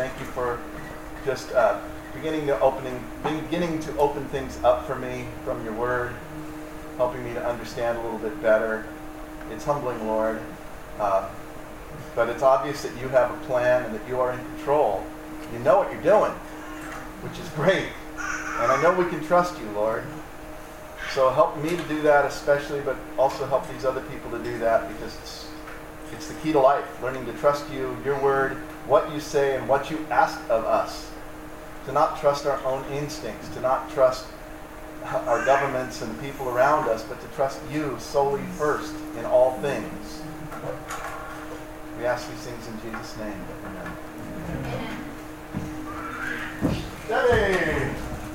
Thank you for just beginning to open things up for me from your word, helping me to understand a little bit better. It's humbling, Lord, but it's obvious that you have a plan and that you are in control. You know what you're doing, which is great. And I know we can trust you, Lord. So help me to do that especially, but also help these other people to do that, because it's the key to life, learning to trust you, your word, what you say, and what you ask of us. To not trust our own instincts, to not trust our governments and the people around us, but to trust you solely first in all things. We ask these things in Jesus' name. Amen. Debbie!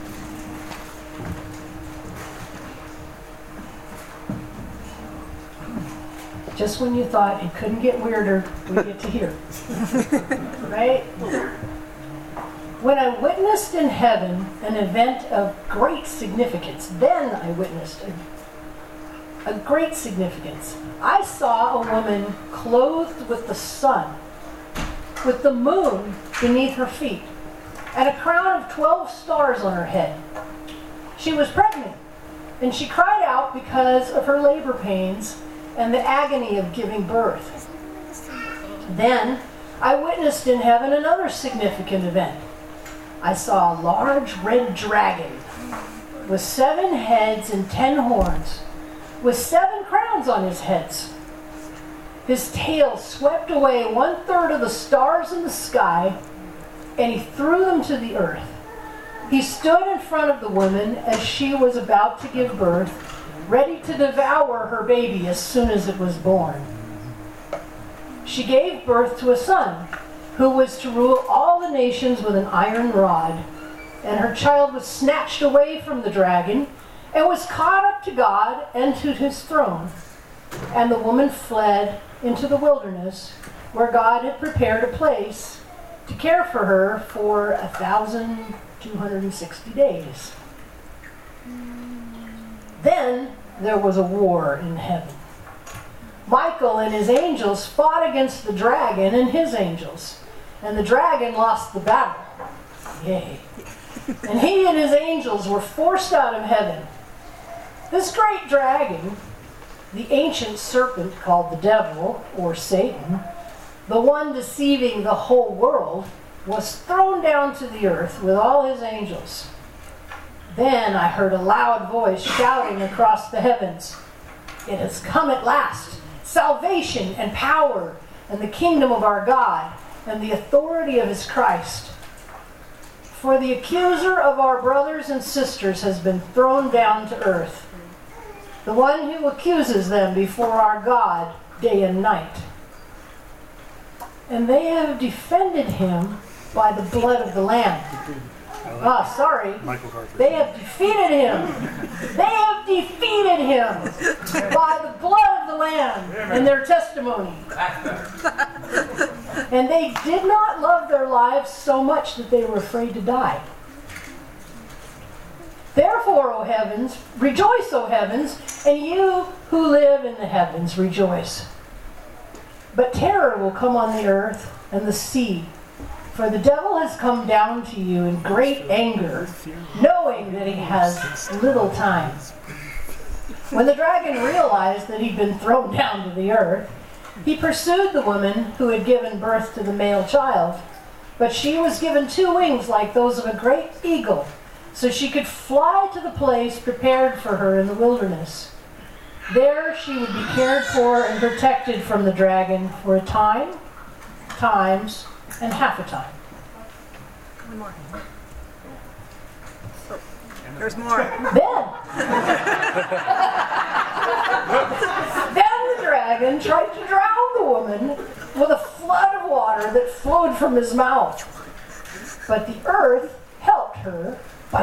Just when you thought it couldn't get weirder, we get to hear. Right? When I witnessed in heaven an event of great significance, then I witnessed a great significance. I saw a woman clothed with the sun, with the moon beneath her feet, and a crown of 12 stars on her head. She was pregnant, and she cried out because of her labor pains and the agony of giving birth. Then I witnessed in heaven another significant event. I saw a large red dragon with 7 heads and 10 horns, with 7 crowns on his heads. His tail swept away 1/3 of the stars in the sky, and he threw them to the earth. He stood in front of the woman as she was about to give birth, ready to devour her baby as soon as it was born. She gave birth to a son, who was to rule all the nations with an iron rod. And her child was snatched away from the dragon and was caught up to God and to his throne. And the woman fled into the wilderness, where God had prepared a place to care for her for 1,260 days. Then there was a war in heaven. Michael and his angels fought against the dragon and his angels, and the dragon lost the battle. Yay. And he and his angels were forced out of heaven. This great dragon, the ancient serpent called the devil, or Satan, the one deceiving the whole world, was thrown down to the earth with all his angels. Then I heard a loud voice shouting across the heavens, "It has come at last, salvation and power and the kingdom of our God and the authority of his Christ. For the accuser of our brothers and sisters has been thrown down to earth, the one who accuses them before our God day and night. And they have defended him by the blood of the Lamb." They have defeated him. They have defeated him by the blood of the Lamb and their testimony. And they did not love their lives so much that they were afraid to die. Therefore, O heavens, rejoice, O heavens, and you who live in the heavens, rejoice. But terror will come on the earth and the sea, for the devil has come down to you in great anger, knowing that he has little time. When the dragon realized that he'd been thrown down to the earth, he pursued the woman who had given birth to the male child, but she was given 2 wings like those of a great eagle, so she could fly to the place prepared for her in the wilderness. There she would be cared for and protected from the dragon for a time, times, and half a time. One more. Oh, there's more. Then the dragon tried to drown the woman with a flood of water that flowed from his mouth. But the earth helped her by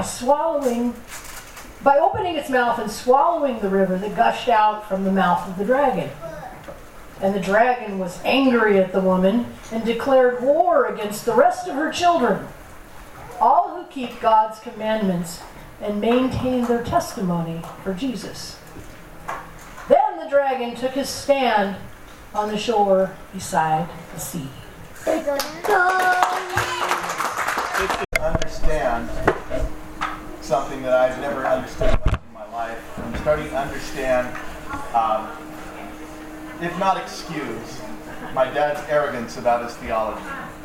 opening its mouth and swallowing the river that gushed out from the mouth of the dragon. And the dragon was angry at the woman and declared war against the rest of her children, all who keep God's commandments and maintain their testimony for Jesus. Then the dragon took his stand on the shore beside the sea. Go. understand something that I've never understood much in my life. I'm starting to understand, if not excuse, my dad's arrogance about his theology.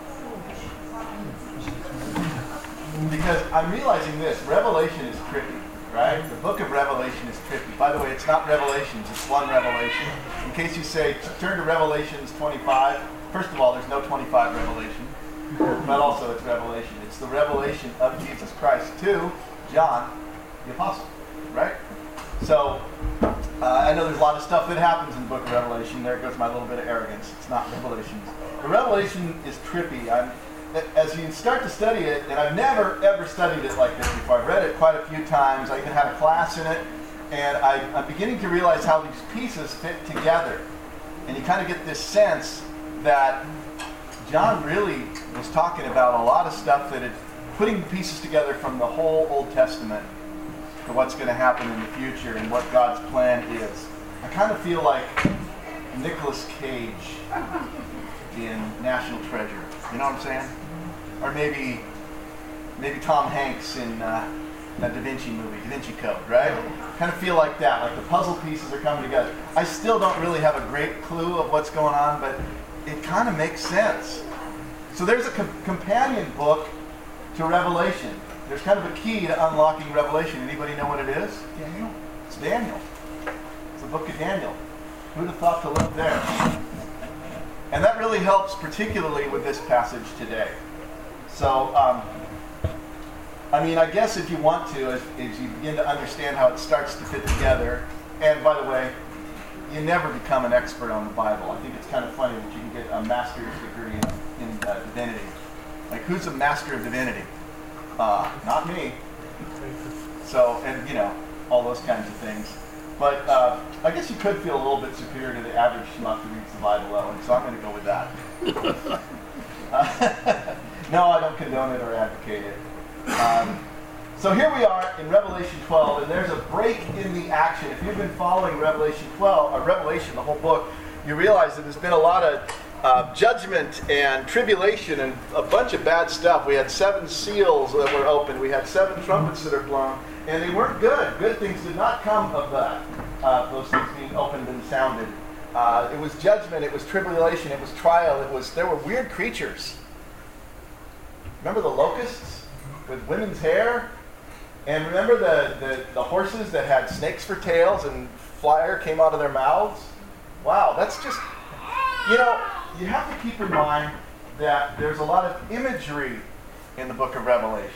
Because I'm realizing this, Revelation is tricky, right? The book of Revelation is tricky. By the way, it's not Revelations, it's one Revelation. In case you say, turn to Revelations 25. First of all, there's no 25 Revelation, but also it's Revelation. It's the revelation of Jesus Christ to John, the Apostle, right? So, I know there's a lot of stuff that happens in the book of Revelation. There goes my little bit of arrogance. It's not Revelations. The Revelation is trippy. As you start to study it, and I've never ever studied it like this before. I've read it quite a few times. I even had a class in it, and I'm beginning to realize how these pieces fit together. And you kind of get this sense that John really was talking about a lot of stuff that putting the pieces together from the whole Old Testament to what's going to happen in the future and what God's plan is. I kind of feel like Nicolas Cage in National Treasure. You know what I'm saying? Or maybe Tom Hanks in that Da Vinci movie, Da Vinci Code, right? Kind of feel like that, like the puzzle pieces are coming together. I still don't really have a great clue of what's going on, but it kind of makes sense. So there's a companion book to Revelation. There's kind of a key to unlocking Revelation. Anybody know what it is? Daniel? It's Daniel. It's the book of Daniel. Who'd have thought to look there? And that really helps particularly with this passage today. So, I guess if you want to, as you begin to understand how it starts to fit together, and by the way, you never become an expert on the Bible. I think it's kind of funny that you can get a master's degree in divinity. Like, who's a master of divinity? Not me. So, and all those kinds of things. But I guess you could feel a little bit superior to the average schmuck who reads the Bible, though, and so I'm going to go with that. No, I don't condone it or advocate it. So here we are in Revelation 12, and there's a break in the action. If you've been following Revelation 12, or Revelation, the whole book, you realize that there's been a lot of judgment and tribulation and a bunch of bad stuff. We had 7 seals that were opened. We had 7 trumpets that are blown. And they weren't good. Good things did not come of that. Those things being opened and sounded. It was judgment. It was tribulation. It was trial. There were weird creatures. Remember the locusts with women's hair? And remember the horses that had snakes for tails and fire came out of their mouths? Wow, that's just... you have to keep in mind that there's a lot of imagery in the book of Revelation.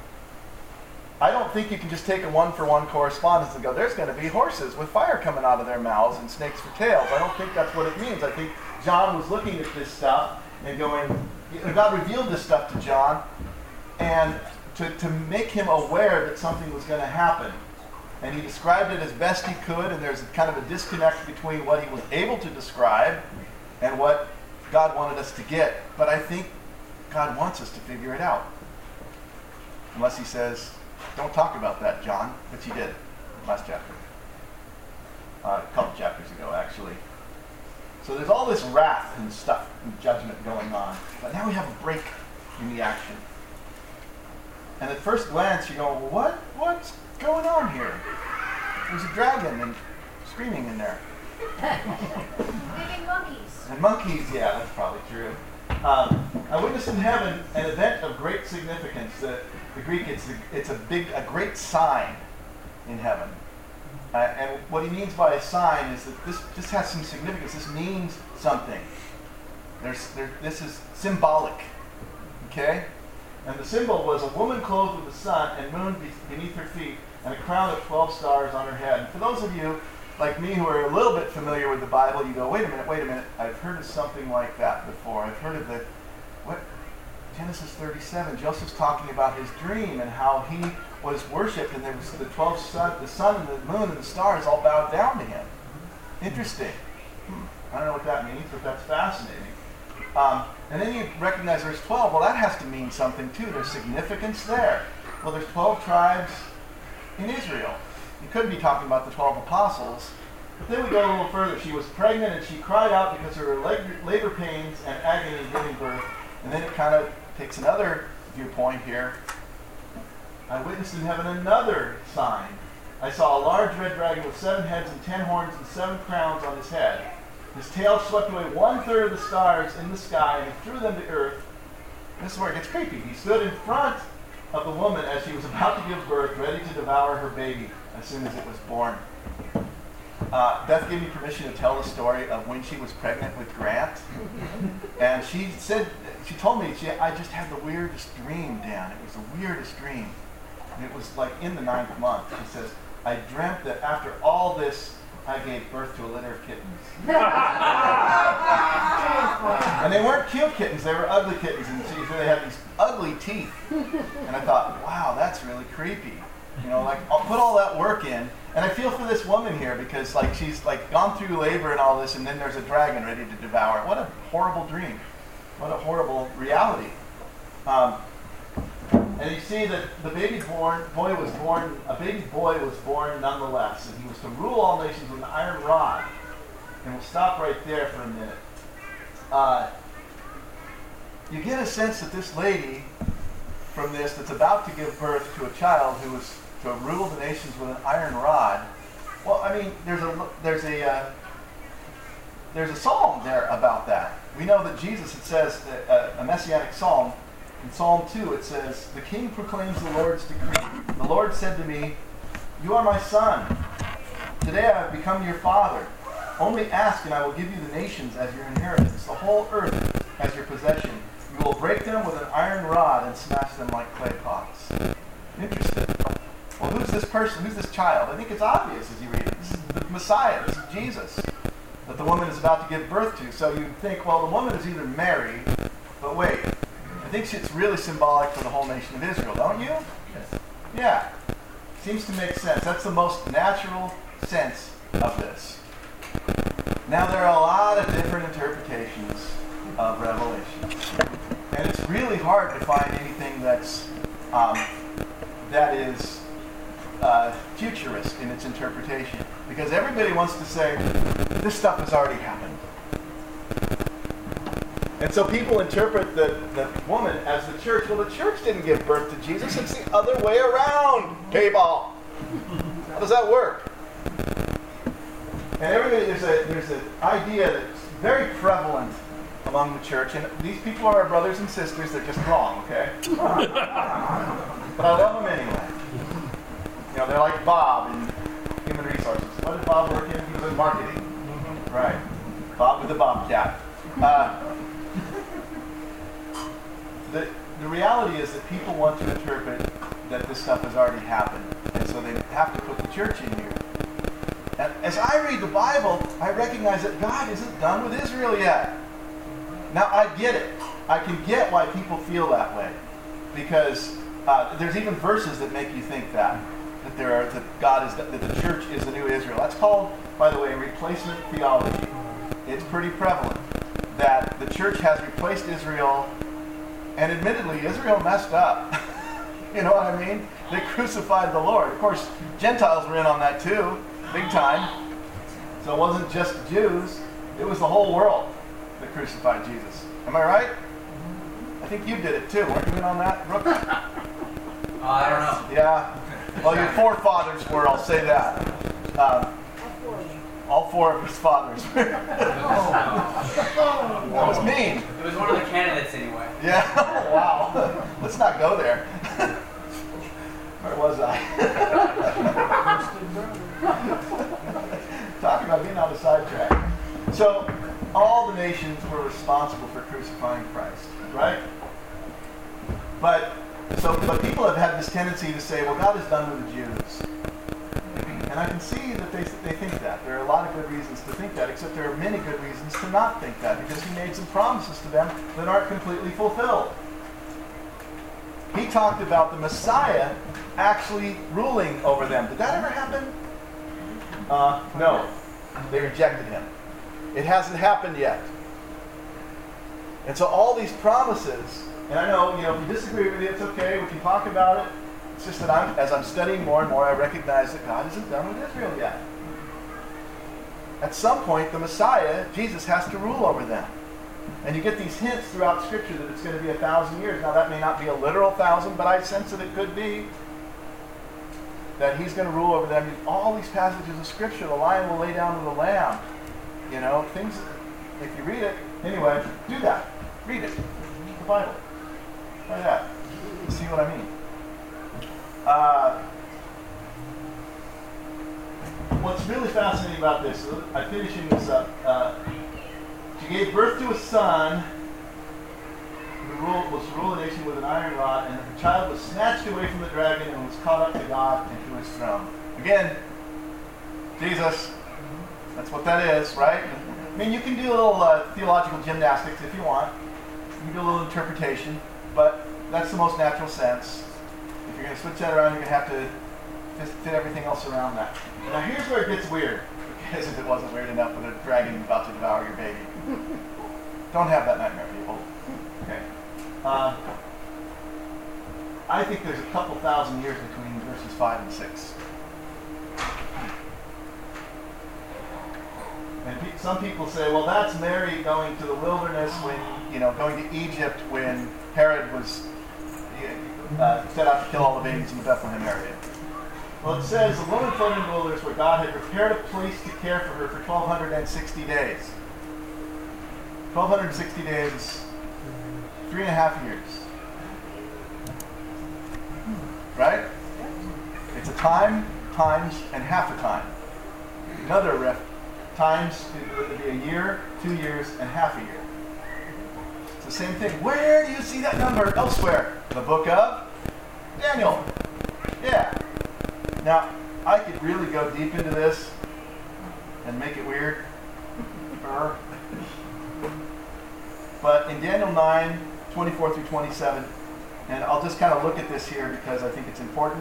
I don't think you can just take a one-for-one correspondence and go, there's going to be horses with fire coming out of their mouths and snakes for tails. I don't think that's what it means. I think John was looking at this stuff and going, God revealed this stuff to John and to make him aware that something was going to happen. And he described it as best he could, and there's kind of a disconnect between what he was able to describe and what God wanted us to get. But I think God wants us to figure it out. Unless he says, don't talk about that, John, which he did last chapter. A couple chapters ago, actually. So there's all this wrath and stuff and judgment going on. But now we have a break in the action. And at first glance, you go, well, what's going on here? There's a dragon and screaming in there. Living monkeys. And monkeys, yeah, that's probably true. I witnessed in heaven an event of great significance. The Greek, it's a great sign in heaven. And what he means by a sign is that this has some significance. This means something. This is symbolic. Okay? And the symbol was a woman clothed with the sun and moon beneath her feet and a crown of 12 stars on her head. And for those of you like me who are a little bit familiar with the Bible, you go, wait a minute. I've heard of something like that before. I've heard of Genesis 37. Joseph's talking about his dream and how he was worshipped, and there was the sun and the moon and the stars all bowed down to him. Interesting. I don't know what that means, but that's fascinating. And then you recognize verse 12. Well, that has to mean something too. There's significance there. Well, there's 12 tribes in Israel. You could be talking about the 12 apostles. But then we go a little further. She was pregnant and she cried out because of her labor pains and agony in giving birth. And then it kind of takes another viewpoint here. I witnessed in heaven another sign. I saw a large red dragon with 7 heads and 10 horns and 7 crowns on his head. His tail swept away 1/3 of the stars in the sky, and he threw them to earth. This is where it gets creepy. He stood in front of the woman as she was about to give birth, ready to devour her baby as soon as it was born. Beth gave me permission to tell the story of when she was pregnant with Grant. And she told me, I just had the weirdest dream, Dan. It was the weirdest dream. And it was like in the 9th month. She says, I dreamt that after all this, I gave birth to a litter of kittens. And they weren't cute kittens, they were ugly kittens. And they had these ugly teeth. And I thought, wow, that's really creepy. You know, like, I'll put all that work in. And I feel for this woman here because, like, she's, like, gone through labor and all this, and then there's a dragon ready to devour. What a horrible dream. What a horrible reality. And you see that a baby boy was born nonetheless, and he was to rule all nations with an iron rod. And we'll stop right there for a minute. You get a sense that this lady, from this, that's about to give birth to a child who was to rule the nations with an iron rod. Well, I mean, there's a psalm there about that. We know that Jesus, it says, a messianic psalm. In Psalm 2, it says, the king proclaims the Lord's decree. The Lord said to me, you are my son. Today I have become your father. Only ask and I will give you the nations as your inheritance, the whole earth as your possession. You will break them with an iron rod and smash them like clay pots. Interesting. Well, who's this person? Who's this child? I think it's obvious as you read it. This is the Messiah. This is Jesus that the woman is about to give birth to. So you'd think, well, the woman is either Mary, but wait. I think it's really symbolic for the whole nation of Israel, don't you? Yes. Yeah. Seems to make sense. That's the most natural sense of this. Now, there are a lot of different interpretations of Revelation. And it's really hard to find anything that's that is futurist in its interpretation. Because everybody wants to say, this stuff has already happened. And so people interpret the woman as the church. Well, the church didn't give birth to Jesus. It's the other way around, people. How does that work? And everybody, there's an idea that's very prevalent among the church. And these people are our brothers and sisters. They're just wrong, okay? But I love them anyway. You know, they're like Bob in Human Resources. What did Bob work in? He was in marketing. Right. Bob with the Bobcat. The reality is that people want to interpret that this stuff has already happened, and so they have to put the church in here. And as I read the Bible, I recognize that God isn't done with Israel yet. Now, I get it. I can get why people feel that way, because there's even verses that make you think that that the church is the new Israel. That's called, by the way, replacement theology. It's pretty prevalent that the church has replaced Israel. And admittedly, Israel messed up. You know what I mean? They crucified the Lord. Of course, Gentiles were in on that too, big time. So it wasn't just Jews. It was the whole world that crucified Jesus. Am I right? I think you did it too. Weren't you in on that, Brooke? I don't know. Yeah. Well, your forefathers were, I'll say that. All 4 of his fathers. That was mean. It was one of the candidates anyway. Yeah. Wow. Let's not go there. Where was I? Talking about being on the sidetrack. So, all the nations were responsible for crucifying Christ, right? But people have had this tendency to say, well, God is done with the Jews. And I can see that they think that. There are a lot of good reasons to think that, except there are many good reasons to not think that, because he made some promises to them that aren't completely fulfilled. He talked about the Messiah actually ruling over them. Did that ever happen? No. They rejected him. It hasn't happened yet. And so all these promises, and I know, if you disagree with it, it's okay. We can talk about it. It's just that as I'm studying more and more, I recognize that God isn't done with Israel yet. At some point, the Messiah, Jesus, has to rule over them. And you get these hints throughout Scripture that it's going to be 1,000 years. Now, that may not be a literal 1,000, but I sense that it could be. that he's going to rule over them. All these passages of Scripture, the lion will lay down with the lamb. You know, things, if you read it, anyway, do that. Read it. The Bible. Try that. See what I mean. What's really fascinating about this, I'm finishing this up. She gave birth to a son who was to rule a nation with an iron rod, and the child was snatched away from the dragon and was caught up to God and to his throne. Again, Jesus, that's what that is, right? I mean, you can do a little theological gymnastics if you want. You can do a little interpretation, but that's the most natural sense. If you're going to switch that around, you're going to have to just fit everything else around that. Now here's where it gets weird, because if it wasn't weird enough with a dragon about to devour your baby. Don't have that nightmare, people. Okay. I think there's a couple thousand years between verses 5 and 6. And some people say, well, that's Mary going to the wilderness when, going to Egypt when Herod was set out to kill all the babies in the Bethlehem area. Well, it says, the woman fled in the wilderness where God had prepared a place to care for her for 1,260 days. 1,260 days is 3.5 years. Right? It's a time, times, and half a time. Another ref. Times, it would be a year, 2 years, and half a year. It's the same thing. Where do you see that number elsewhere? The book of Daniel. Yeah. Now, I could really go deep into this and make it weird. But in Daniel 9, 24 through 27, and I'll just kind of look at this here because I think it's important.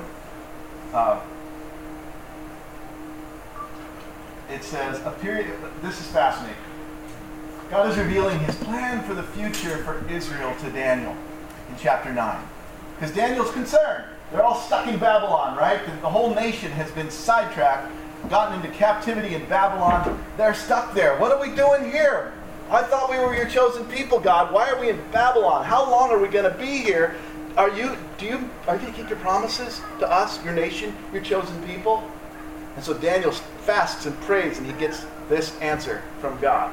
It says, this is fascinating. God is revealing his plan for the future for Israel to Daniel in chapter 9. Because Daniel's concerned. They're all stuck in Babylon, right? The whole nation has been sidetracked, gotten into captivity in Babylon. They're stuck there. What are we doing here? I thought we were your chosen people, God. Why are we in Babylon? How long are we going to be here? Are you going to keep your promises to us, your nation, your chosen people? And so Daniel fasts and prays, and he gets this answer from God.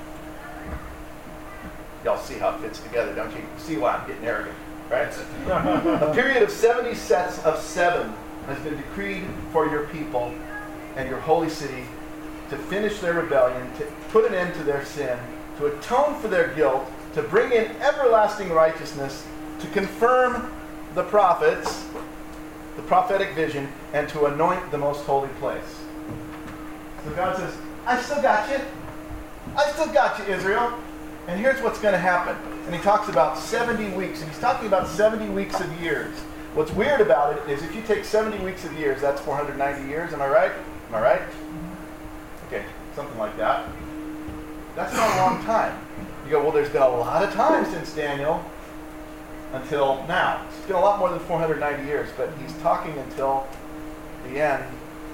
Y'all see how it fits together, don't you? See why I'm getting arrogant, right? A period of 70 sets of 7 has been decreed for your people and your holy city to finish their rebellion, to put an end to their sin, to atone for their guilt, to bring in everlasting righteousness, to confirm the prophets, the prophetic vision, and to anoint the most holy place. So God says, I still got you. I still got you, Israel. And here's what's going to happen. And he talks about 70 weeks, and he's talking about 70 weeks of years. What's weird about it is if you take 70 weeks of years, that's 490 years. Am I right? Am I right? Okay, something like that. That's not a long time. You go, well, there's been a lot of time since Daniel until now. It's been a lot more than 490 years, but he's talking until the end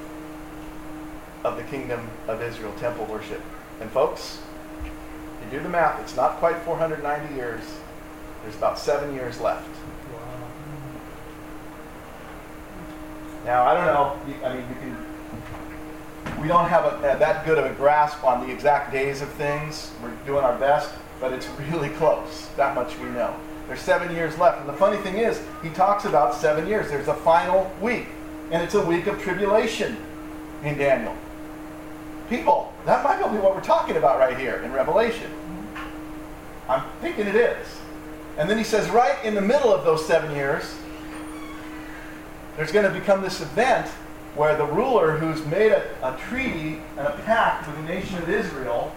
of the kingdom of Israel, temple worship. And folks, if you do the math, it's not quite 490 years. There's about 7 years left. Now, I don't know. We don't have that good of a grasp on the exact days of things. We're doing our best, but it's really close. That much we know. There's 7 years left. And the funny thing is, he talks about 7 years. There's a final week. And it's a week of tribulation in Daniel. People, that might be what we're talking about right here in Revelation. I'm thinking it is. And then he says right in the middle of those 7 years, there's going to become this event where the ruler who's made a treaty and a pact with the nation of Israel.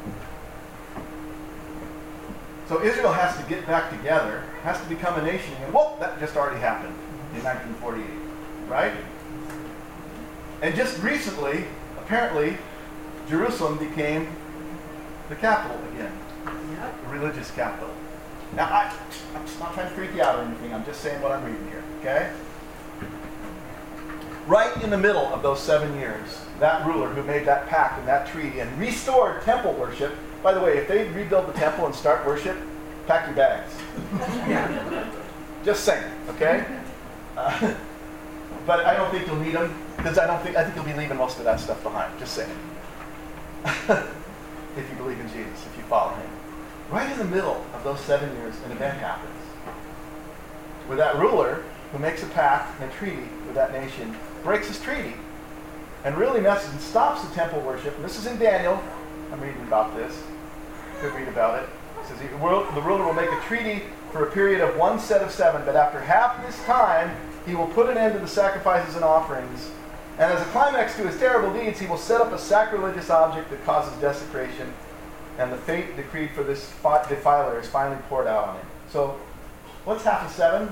So Israel has to get back together, has to become a nation. And whoop, that just already happened in 1948, right? And just recently, apparently, Jerusalem became the capital again, the religious capital. Now, I'm just not trying to freak you out or anything. I'm just saying what I'm reading here, okay? Right in the middle of those 7 years, that ruler who made that pact and that treaty and restored temple worship. By the way, if they rebuild the temple and start worship, pack your bags. Just saying, okay? But I don't think you'll need them. Because I think you'll be leaving most of that stuff behind. Just saying. If you believe in Jesus, if you follow him. Right in the middle of those 7 years, an event happens. Where that ruler who makes a pact and a treaty with that nation breaks his treaty and really messes and stops the temple worship. And this is in Daniel. I'm reading about this. You could read about it. It says the ruler will make a treaty for a period of 1 set of 7, but after half this time, he will put an end to the sacrifices and offerings. And as a climax to his terrible deeds, he will set up a sacrilegious object that causes desecration, and the fate decreed for this defiler is finally poured out on him. So, what's half of 7?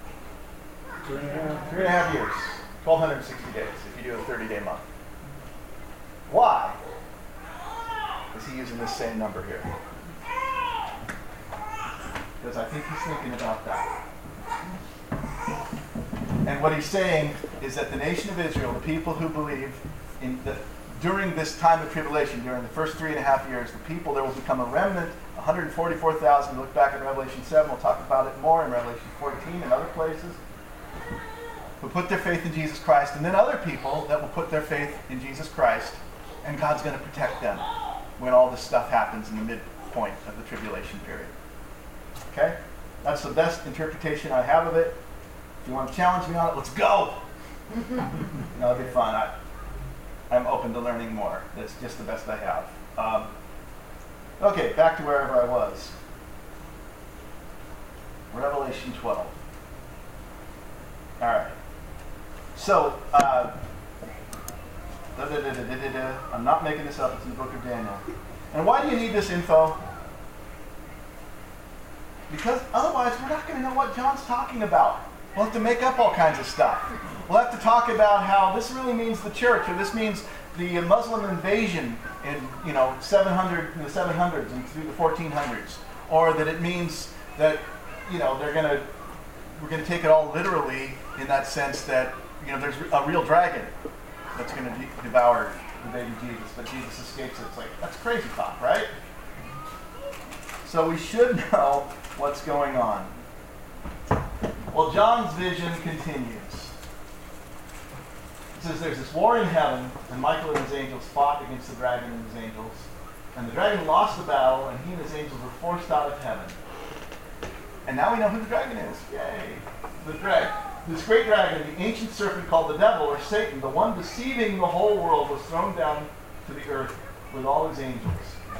3.5 years. 1,260 days, if you do a 30-day month. Why is he using this same number here? Because I think he's thinking about that. And what he's saying is that the nation of Israel, the people who believe during this time of tribulation, during the first 3.5 years, the people, there will become a remnant, 144,000. Look back at Revelation 7. We'll talk about it more in Revelation 14 and other places. Who put their faith in Jesus Christ. And then other people that will put their faith in Jesus Christ. And God's going to protect them when all this stuff happens in the midpoint of the tribulation period. Okay? That's the best interpretation I have of it. If you want to challenge me on it, let's go. That'll be fun. I'm open to learning more. That's just the best I have. Okay, back to wherever I was. Revelation 12. All right. So, I'm not making this up. It's in the book of Daniel. And why do you need this info? Because otherwise we're not going to know what John's talking about. We'll have to make up all kinds of stuff. We'll have to talk about how this really means the church, or this means the Muslim invasion in 700 in the 700s and through the 1400s, or that it means that we're going to take it all literally in that sense that there's a real dragon that's going to devour the baby Jesus, but Jesus escapes it. It's like, that's crazy talk, right? So we should know what's going on. Well, John's vision continues. It says there's this war in heaven, and Michael and his angels fought against the dragon and his angels. And the dragon lost the battle, and he and his angels were forced out of heaven. And now we know who the dragon is. Yay! This great dragon, the ancient serpent called the devil, or Satan, the one deceiving the whole world, was thrown down to the earth with all his angels.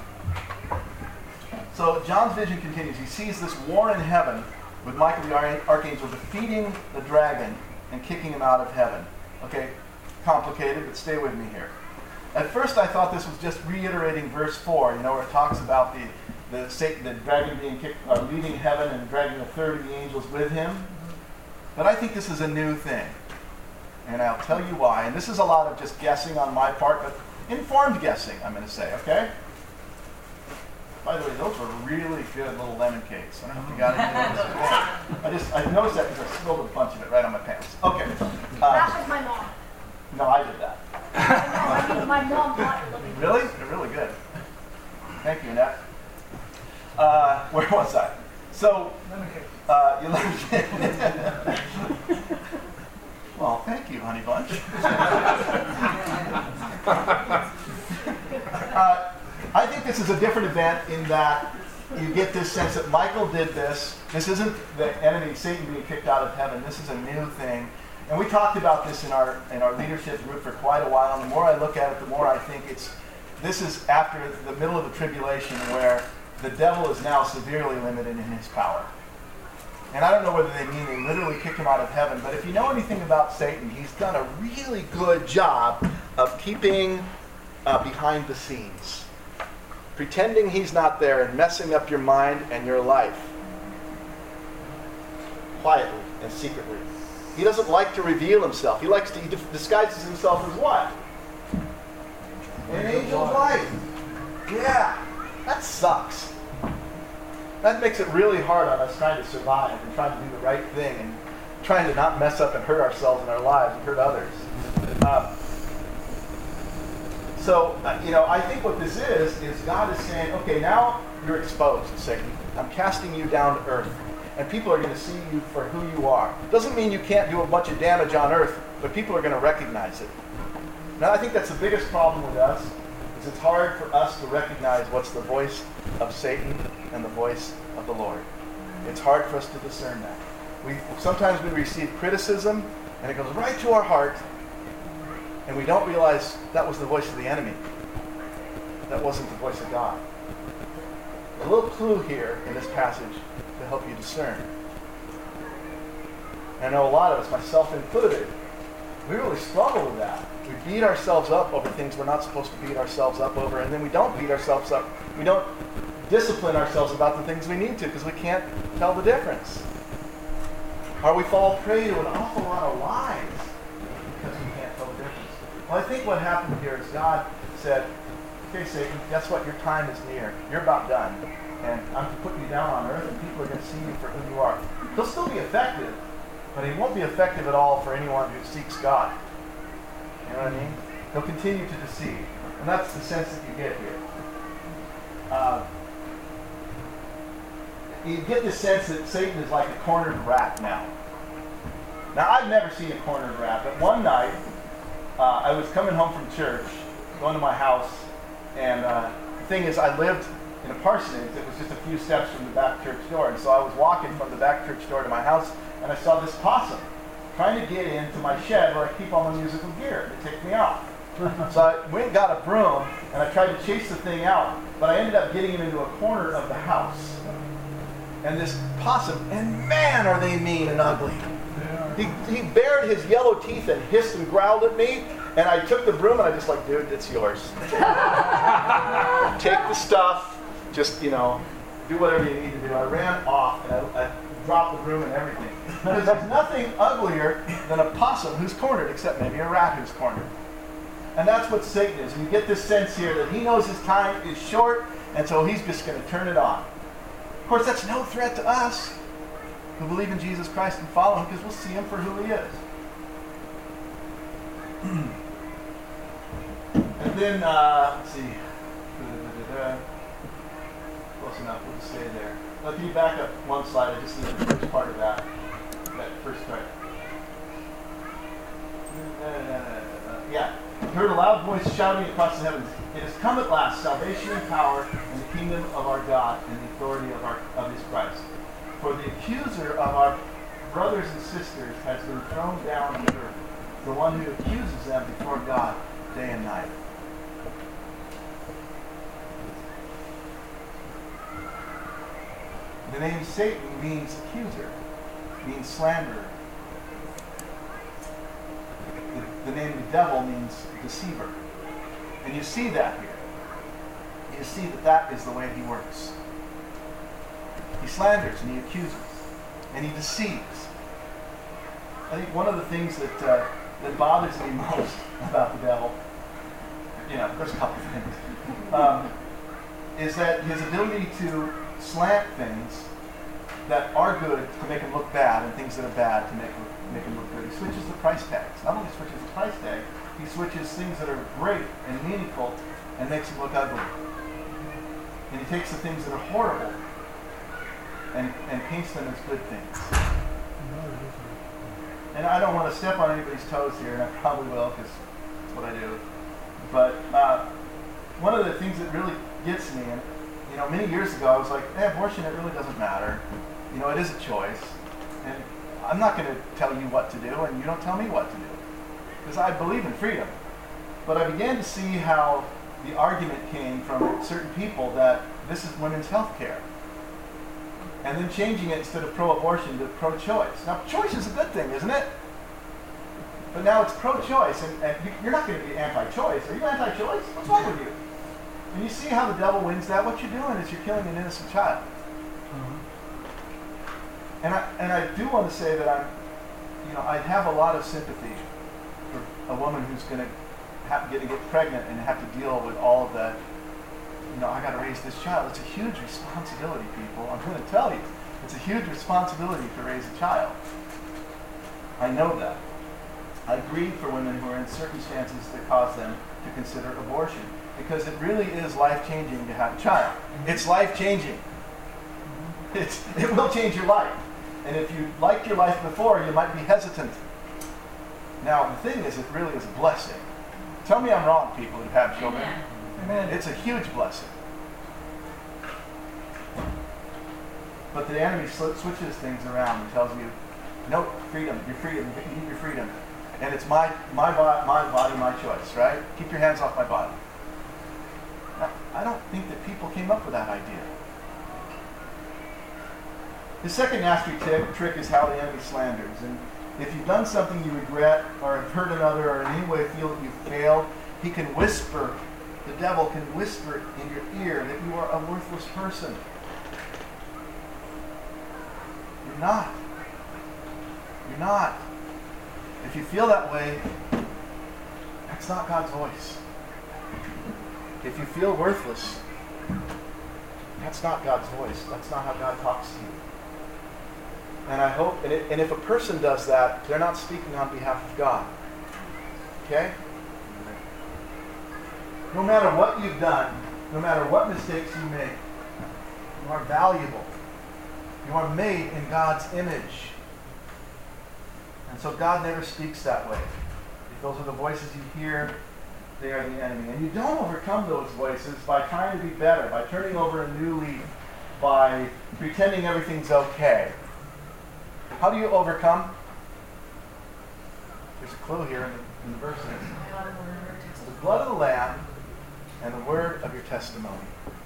So John's vision continues. He sees this war in heaven with Michael the archangel defeating the dragon and kicking him out of heaven. Okay, complicated, but stay with me here. At first I thought this was just reiterating verse 4, where it talks about the dragon being kicked, leaving heaven and dragging a third of the angels with him. But I think this is a new thing. And I'll tell you why. And this is a lot of just guessing on my part, but informed guessing, I'm going to say, okay? By the way, those were really good little lemon cakes. I don't know if you got any of those. I noticed that because I spilled a bunch of it right on my pants. Okay. That was my mom. No, I did that. I mean, my mom bought it. Really? They're really good. Thank you, Annette. Where was I? So, you left. Well, thank you, honey bunch. I think this is a different event in that you get this sense that Michael did this. This isn't the enemy, Satan, being kicked out of heaven. This is a new thing. And we talked about this in our leadership group for quite a while. And the more I look at it, the more I think this is after the middle of the tribulation where the devil is now severely limited in his power. And I don't know whether they mean they literally kicked him out of heaven, but if you know anything about Satan, he's done a really good job of keeping behind the scenes. Pretending he's not there and messing up your mind and your life. Quietly and secretly. He doesn't like to reveal himself. He disguises himself as what? An angel's light. Yeah, that sucks. That makes it really hard on us trying to survive and trying to do the right thing and trying to not mess up and hurt ourselves in our lives and hurt others. I think what this is God is saying, okay, now you're exposed, Satan. I'm casting you down to earth. and people are going to see you for who you are. Doesn't mean you can't do a bunch of damage on earth, but people are going to recognize it. Now, I think that's the biggest problem with us, is it's hard for us to recognize what's the voice of Satan and the voice of the Lord. It's hard for us to discern that. Sometimes we receive criticism, and it goes right to our heart, and we don't realize that was the voice of the enemy. That wasn't the voice of God. A little clue here in this passage to help you discern. And I know a lot of us, myself included, we really struggle with that. We beat ourselves up over things we're not supposed to beat ourselves up over, and then we don't beat ourselves up. We don't discipline ourselves about the things we need to because we can't tell the difference. Or we fall prey to an awful lot of lies because we can't tell the difference. Well, I think what happened here is God said, okay, Satan, guess what? Your time is near. You're about done. And I'm putting you down on earth, and people are going to see you for who you are. He'll still be effective, but he won't be effective at all for anyone who seeks God. You know what I mean? He'll continue to deceive. And that's the sense that you get here. You get the sense that Satan is like a cornered rat now. Now, I've never seen a cornered rat, but one night, I was coming home from church, going to my house, and the thing is, I lived in a parsonage that was just a few steps from the back church door, and so I was walking from the back church door to my house, and I saw this possum trying to get into my shed where I keep all my musical gear to take me out. So I went and got a broom, and I tried to chase the thing out, but I ended up getting him into a corner of the house. And this possum, and man, are they mean and ugly. He bared his yellow teeth and hissed and growled at me, and I took the broom and I just like, dude, it's yours. Take the stuff, just, do whatever you need to do. I ran off and I dropped the broom and everything. Because there's nothing uglier than a possum who's cornered, except maybe a rat who's cornered. And that's what Satan is. And you get this sense here that he knows his time is short, and so he's just going to turn it on. Of course, that's no threat to us who believe in Jesus Christ and follow him, because we'll see him for who he is. And then, let's see. Close enough, we'll just stay there. Now, can you back up one slide? I just need the first part of that first part. Yeah. I heard a loud voice shouting across the heavens, "It has come at last, salvation and power and the kingdom of our God and the authority of his Christ. For the accuser of our brothers and sisters has been thrown down to earth, the one who accuses them before God day and night." The name Satan means accuser, means slanderer. The name the devil means deceiver. And you see that here. You see that is the way he works. He slanders and he accuses and he deceives. I think one of the things that bothers me most about the devil, there's a couple of things, is that his ability to slant things that are good to make him look bad and things that are bad to make him look good. He switches the price tags. Not only switches the price tag, he switches things that are great and meaningful and makes them look ugly. And he takes the things that are horrible and paints them as good things. And I don't want to step on anybody's toes here, and I probably will because that's what I do. But one of the things that really gets me, and many years ago I was like, abortion, it really doesn't matter. It is a choice. And I'm not going to tell you what to do, and you don't tell me what to do. Because I believe in freedom. But I began to see how the argument came from certain people that this is women's health care. And then changing it instead of pro-abortion to pro-choice. Now, choice is a good thing, isn't it? But now it's pro-choice, and you're not going to be anti-choice. Are you anti-choice? What's wrong with you? And you see how the devil wins that? What you're doing is you're killing an innocent child. And I do want to say that I have a lot of sympathy for a woman who's going to get pregnant and have to deal with all of that. I got to raise this child. It's a huge responsibility, people. I'm going to tell you, it's a huge responsibility to raise a child. I know that. I grieve for women who are in circumstances that cause them to consider abortion, because it really is life-changing to have a child. It's life-changing. It will change your life. And if you liked your life before, you might be hesitant. Now, the thing is, it really is a blessing. Tell me I'm wrong, people who have children. Amen. It's a huge blessing. But the enemy switches things around and tells you, no, freedom, your freedom, you need your freedom. And it's my body, my choice, right? Keep your hands off my body. Now, I don't think that people came up with that idea. The second nasty trick is how the enemy slanders. And if you've done something you regret, or have hurt another, or in any way feel that you've failed, he can whisper, the devil can whisper in your ear that you are a worthless person. You're not. You're not. If you feel that way, that's not God's voice. If you feel worthless, that's not God's voice. That's not how God talks to you. And I hope, and if a person does that, they're not speaking on behalf of God. Okay? No matter what you've done, no matter what mistakes you make, you are valuable. You are made in God's image. And so God never speaks that way. If those are the voices you hear, they are the enemy. And you don't overcome those voices by trying to be better, by turning over a new leaf, by pretending everything's okay. How do you overcome? There's a clue here in the verses. The blood of the Lamb and the word of your testimony.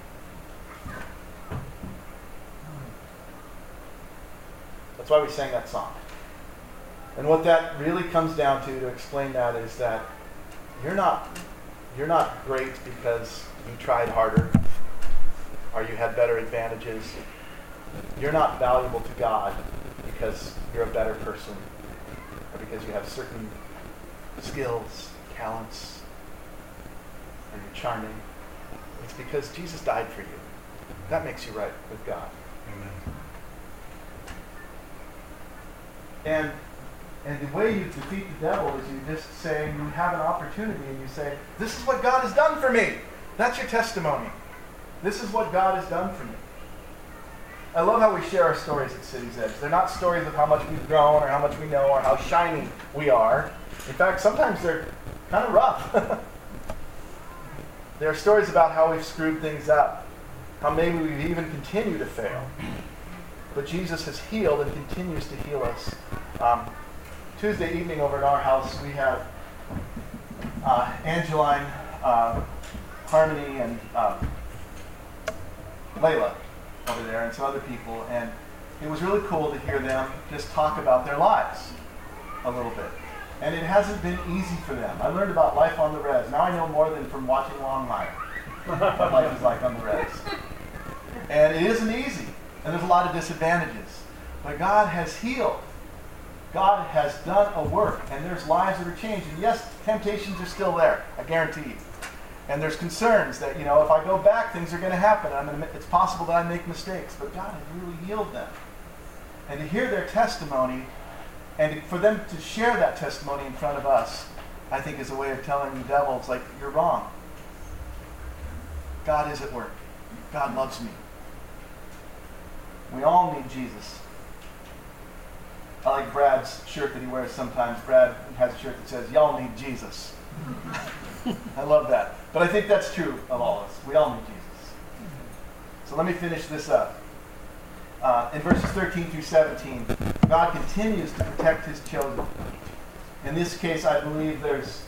That's why we sang that song. And what that really comes down to explain that, is that you're not great because you tried harder or you had better advantages. You're not valuable to God because you're a better person or because you have certain skills, talents, or you're charming. It's because Jesus died for you. That makes you right with God. Amen. And the way you defeat the devil is you just say, you have an opportunity and you say, this is what God has done for me. That's your testimony. This is what God has done for me. I love how we share our stories at City's Edge. They're not stories of how much we've grown or how much we know or how shiny we are. In fact, sometimes they're kind of rough. They're stories about how we've screwed things up, how maybe we've even continued to fail. But Jesus has healed and continues to heal us. Tuesday evening over at our house, we have Angeline, Harmony, and Layla over there, and some other people. And it was really cool to hear them just talk about their lives a little bit. And it hasn't been easy for them. I learned about life on the res. Now I know more than from watching Long Life what life is like on the res. And it isn't easy. And there's a lot of disadvantages. But God has healed. God has done a work. And there's lives that are changed. And yes, temptations are still there. I guarantee you. And there's concerns that, if I go back, things are going to happen. It's possible that I make mistakes. But God has really healed them. And to hear their testimony, and for them to share that testimony in front of us, I think is a way of telling the devil, it's like, you're wrong. God is at work. God loves me. We all need Jesus. I like Brad's shirt that he wears sometimes. Brad has a shirt that says, y'all need Jesus. I love that. But I think that's true of all of us. We all need Jesus. So let me finish this up. In verses 13 through 17, God continues to protect his children. In this case, I believe there's...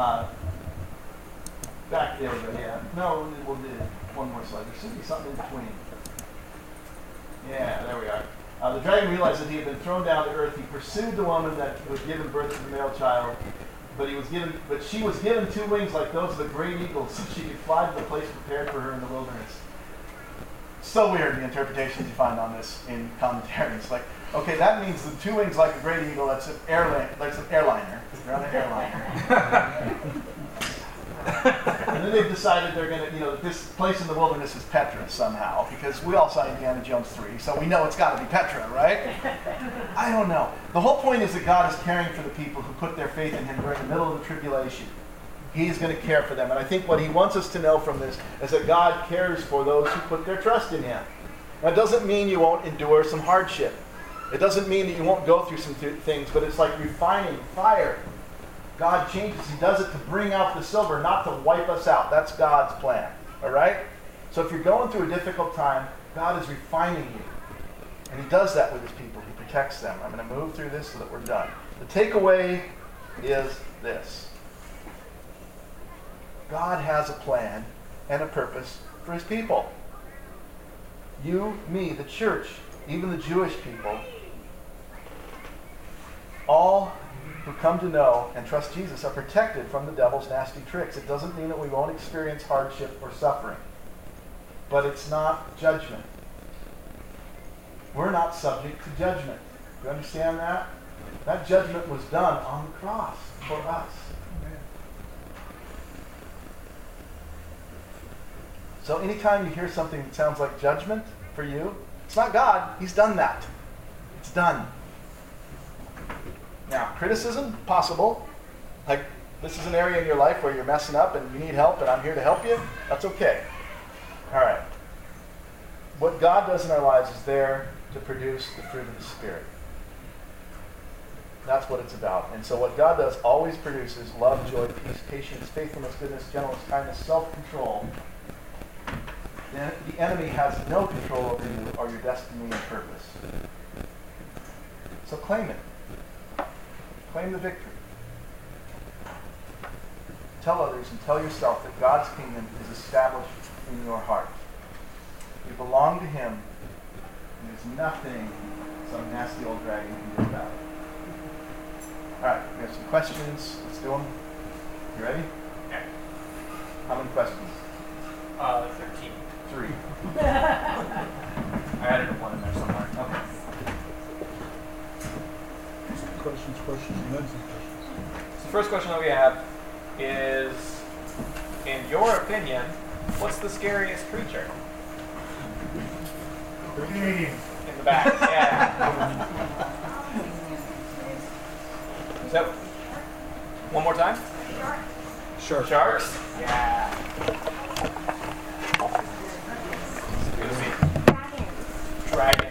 back there we go, yeah. No, we'll do one more slide. There should be something in between. Yeah, there we are. The dragon realized that he had been thrown down to earth. He pursued the woman that was given birth to the male child, but she was given 2 wings like those of the great eagle, so she could fly to the place prepared for her in the wilderness. So weird, the interpretations you find on this in commentaries. Like, okay, that means the 2 wings like a great eagle. That's an airliner. They're on an airliner. And then they've decided they're going to, this place in the wilderness is Petra somehow, because we all saw Indiana Jones 3, so we know it's got to be Petra, right? I don't know. The whole point is that God is caring for the people who put their faith in him during the middle of the tribulation. He is going to care for them. And I think what he wants us to know from this is that God cares for those who put their trust in him. That doesn't mean you won't endure some hardship. It doesn't mean that you won't go through some things, but it's like refining fire. God changes. He does it to bring out the silver, not to wipe us out. That's God's plan. All right? So if you're going through a difficult time, God is refining you. And he does that with his people. He protects them. I'm going to move through this so that we're done. The takeaway is this. God has a plan and a purpose for his people. You, me, the church, even the Jewish people, all who come to know and trust Jesus are protected from the devil's nasty tricks. It doesn't mean that we won't experience hardship or suffering. But it's not judgment. We're not subject to judgment. Do you understand that? That judgment was done on the cross for us. So anytime you hear something that sounds like judgment for you, it's not God. He's done that. It's done. Now, criticism, possible. Like, this is an area in your life where you're messing up and you need help and I'm here to help you. That's okay. All right. What God does in our lives is there to produce the fruit of the Spirit. That's what it's about. And so what God does always produces love, joy, peace, patience, faithfulness, goodness, gentleness, kindness, self-control. The enemy has no control over you or your destiny and purpose. So claim it. Claim the victory. Tell others and tell yourself that God's kingdom is established in your heart. You belong to him, and there's nothing some nasty old dragon can do about it. All right, we have some questions. Let's do them. You ready? Yeah. How many questions? 13. 3. I added one in there somewhere. Okay. Questions, and then some questions. So the first question that we have is, in your opinion, what's the scariest creature? In the back, yeah. So, one more time? Sure. Sharks? Yeah. Good to see. Dragon.